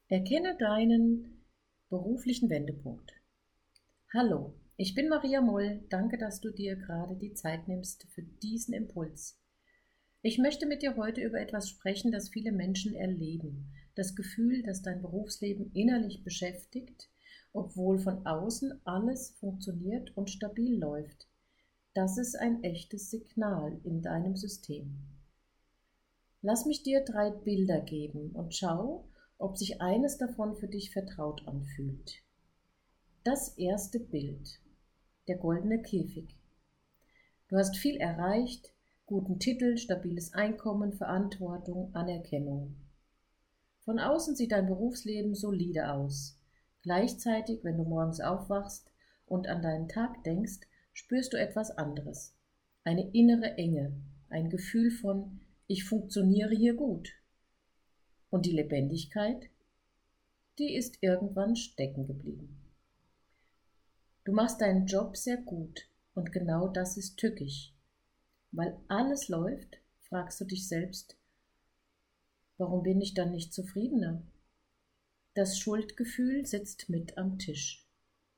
Erkenne deinen beruflichen Wendepunkt. Hallo, ich bin Maria Moll. Danke, dass du dir gerade die Zeit nimmst für diesen Impuls. Ich möchte mit dir heute über etwas sprechen, das viele Menschen erleben. Das Gefühl, dass dein Berufsleben innerlich beschäftigt, obwohl von außen alles funktioniert und stabil läuft. Das ist ein echtes Signal in deinem System. Lass mich dir 3 Bilder geben und schau, ob sich eines davon für dich vertraut anfühlt. Das erste Bild, der goldene Käfig. Du hast viel erreicht, guten Titel, stabiles Einkommen, Verantwortung, Anerkennung. Von außen sieht dein Berufsleben solide aus. Gleichzeitig, wenn du morgens aufwachst und an deinen Tag denkst, spürst du etwas anderes. Eine innere Enge, ein Gefühl von ich funktioniere hier gut. Und die Lebendigkeit, die ist irgendwann stecken geblieben. Du machst deinen Job sehr gut und genau das ist tückisch. Weil alles läuft, fragst du dich selbst, warum bin ich dann nicht zufriedener? Das Schuldgefühl sitzt mit am Tisch.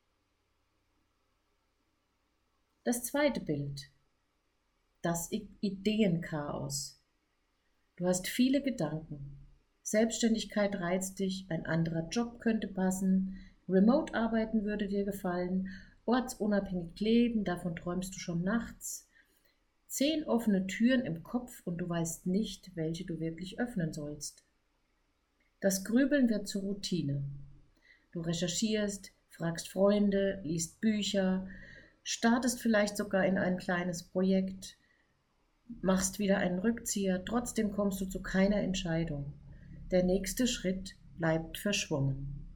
Das zweite Bild, das Ideenchaos. Du hast viele Gedanken. Selbstständigkeit reizt dich, ein anderer Job könnte passen, Remote-Arbeiten würde dir gefallen, ortsunabhängig leben, davon träumst du schon nachts. 10 offene Türen im Kopf und du weißt nicht, welche du wirklich öffnen sollst. Das Grübeln wird zur Routine. Du recherchierst, fragst Freunde, liest Bücher, startest vielleicht sogar in ein kleines Projekt, machst wieder einen Rückzieher, trotzdem kommst du zu keiner Entscheidung. Der nächste Schritt bleibt verschwommen.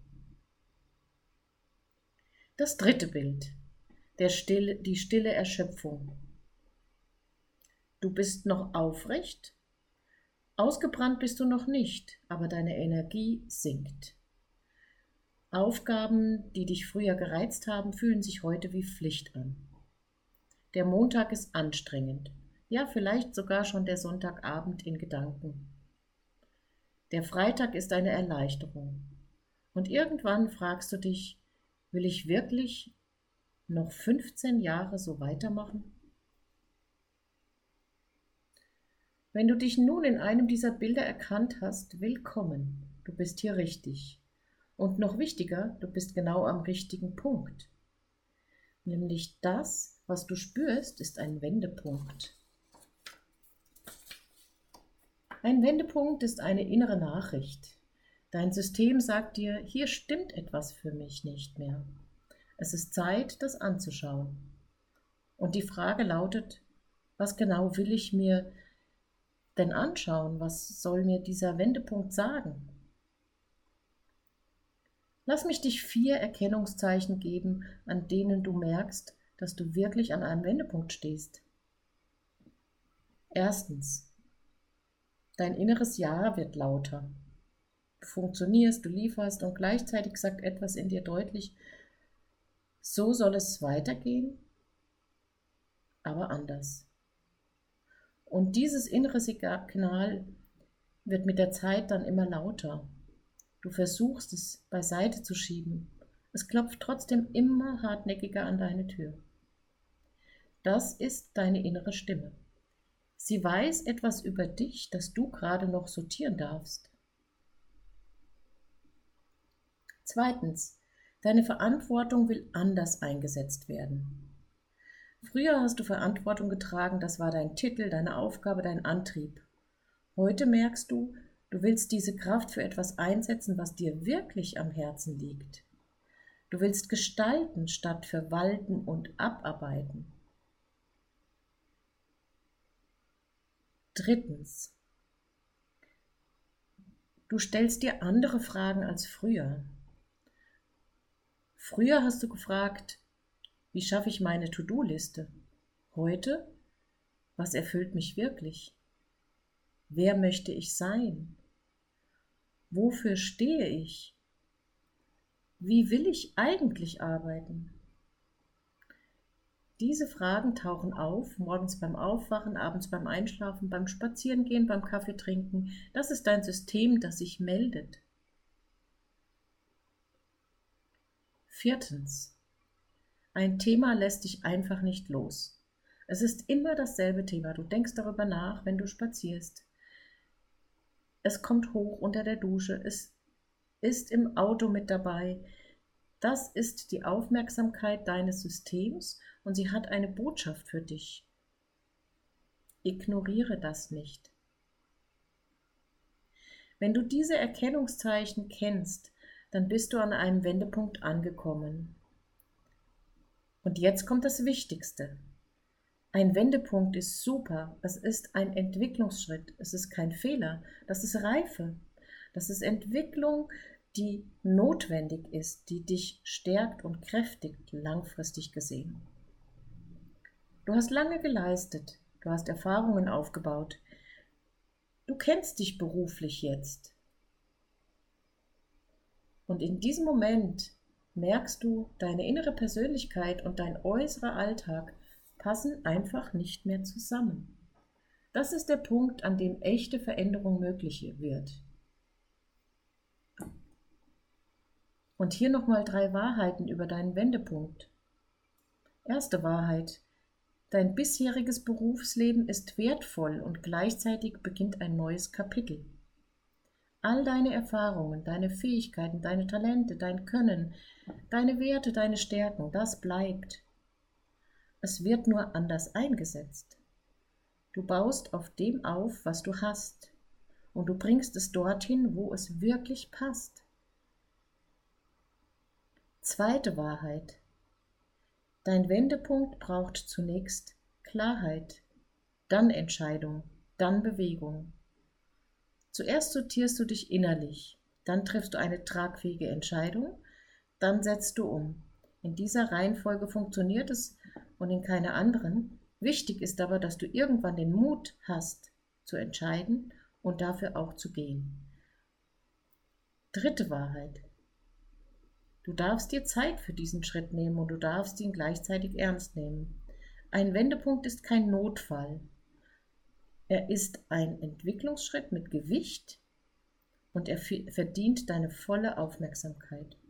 Das dritte Bild, die stille Erschöpfung. Du bist noch aufrecht, ausgebrannt bist du noch nicht, aber deine Energie sinkt. Aufgaben, die dich früher gereizt haben, fühlen sich heute wie Pflicht an. Der Montag ist anstrengend, ja vielleicht sogar schon der Sonntagabend in Gedanken. Der Freitag ist eine Erleichterung. Und irgendwann fragst du dich, will ich wirklich noch 15 Jahre so weitermachen? Wenn du dich nun in einem dieser Bilder erkannt hast, willkommen, du bist hier richtig. Und noch wichtiger, du bist genau am richtigen Punkt. Nämlich das, was du spürst, ist ein Wendepunkt. Ein Wendepunkt ist eine innere Nachricht. Dein System sagt dir, hier stimmt etwas für mich nicht mehr. Es ist Zeit, das anzuschauen. Und die Frage lautet, was genau will ich mir denn anschauen? Was soll mir dieser Wendepunkt sagen? Lass mich dich 4 Erkennungszeichen geben, an denen du merkst, dass du wirklich an einem Wendepunkt stehst. Erstens, dein inneres Ja wird lauter. Du funktionierst, du lieferst und gleichzeitig sagt etwas in dir deutlich, so soll es weitergehen, aber anders. Und dieses innere Signal wird mit der Zeit dann immer lauter. Du versuchst es beiseite zu schieben. Es klopft trotzdem immer hartnäckiger an deine Tür. Das ist deine innere Stimme. Sie weiß etwas über dich, das du gerade noch sortieren darfst. Zweitens, deine Verantwortung will anders eingesetzt werden. Früher hast du Verantwortung getragen, das war dein Titel, deine Aufgabe, dein Antrieb. Heute merkst du, du willst diese Kraft für etwas einsetzen, was dir wirklich am Herzen liegt. Du willst gestalten statt verwalten und abarbeiten. Drittens, du stellst dir andere Fragen als früher. Früher hast du gefragt, wie schaffe ich meine To-Do-Liste? Heute, was erfüllt mich wirklich? Wer möchte ich sein? Wofür stehe ich? Wie will ich eigentlich arbeiten? Diese Fragen tauchen auf, morgens beim Aufwachen, abends beim Einschlafen, beim Spazierengehen, beim Kaffeetrinken. Das ist dein System, das sich meldet. Viertens. Ein Thema lässt dich einfach nicht los. Es ist immer dasselbe Thema. Du denkst darüber nach, wenn du spazierst. Es kommt hoch unter der Dusche. Es ist im Auto mit dabei. Das ist die Aufmerksamkeit deines Systems und sie hat eine Botschaft für dich. Ignoriere das nicht. Wenn du diese Erkennungszeichen kennst, dann bist du an einem Wendepunkt angekommen. Und jetzt kommt das Wichtigste. Ein Wendepunkt ist super, es ist ein Entwicklungsschritt, es ist kein Fehler, das ist Reife, das ist Entwicklung, die notwendig ist, die dich stärkt und kräftigt, langfristig gesehen. Du hast lange geleistet, du hast Erfahrungen aufgebaut, du kennst dich beruflich jetzt. Und in diesem Moment merkst du, deine innere Persönlichkeit und dein äußerer Alltag passen einfach nicht mehr zusammen. Das ist der Punkt, an dem echte Veränderung möglich wird. Und hier nochmal 3 Wahrheiten über deinen Wendepunkt. Erste Wahrheit: Dein bisheriges Berufsleben ist wertvoll und gleichzeitig beginnt ein neues Kapitel. All deine Erfahrungen, deine Fähigkeiten, deine Talente, dein Können, deine Werte, deine Stärken, das bleibt. Es wird nur anders eingesetzt. Du baust auf dem auf, was du hast, und du bringst es dorthin, wo es wirklich passt. Zweite Wahrheit: Dein Wendepunkt braucht zunächst Klarheit, dann Entscheidung, dann Bewegung. Zuerst sortierst du dich innerlich, dann triffst du eine tragfähige Entscheidung, dann setzt du um. In dieser Reihenfolge funktioniert es und in keiner anderen. Wichtig ist aber, dass du irgendwann den Mut hast, zu entscheiden und dafür auch zu gehen. Dritte Wahrheit: Du darfst dir Zeit für diesen Schritt nehmen und du darfst ihn gleichzeitig ernst nehmen. Ein Wendepunkt ist kein Notfall. Er ist ein Entwicklungsschritt mit Gewicht und er verdient deine volle Aufmerksamkeit.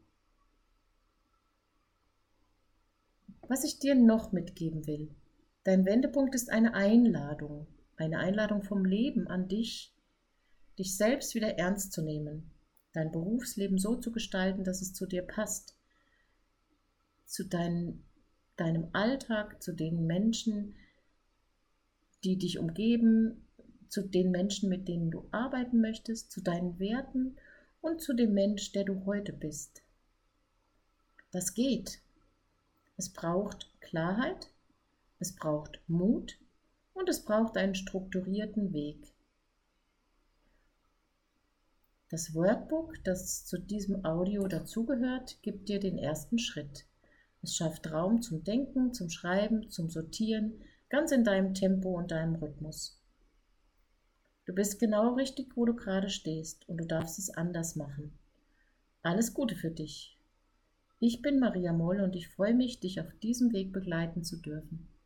Was ich dir noch mitgeben will: Dein Wendepunkt ist eine Einladung vom Leben an dich, dich selbst wieder ernst zu nehmen, dein Berufsleben so zu gestalten, dass es zu dir passt, zu deinem Alltag, zu den Menschen, die dich umgeben, zu den Menschen, mit denen du arbeiten möchtest, zu deinen Werten und zu dem Mensch, der du heute bist. Das geht. Es braucht Klarheit, es braucht Mut und es braucht einen strukturierten Weg. Das Workbook, das zu diesem Audio dazugehört, gibt dir den ersten Schritt. Es schafft Raum zum Denken, zum Schreiben, zum Sortieren, ganz in deinem Tempo und deinem Rhythmus. Du bist genau richtig, wo du gerade stehst, und du darfst es anders machen. Alles Gute für dich. Ich bin Maria Moll und ich freue mich, dich auf diesem Weg begleiten zu dürfen.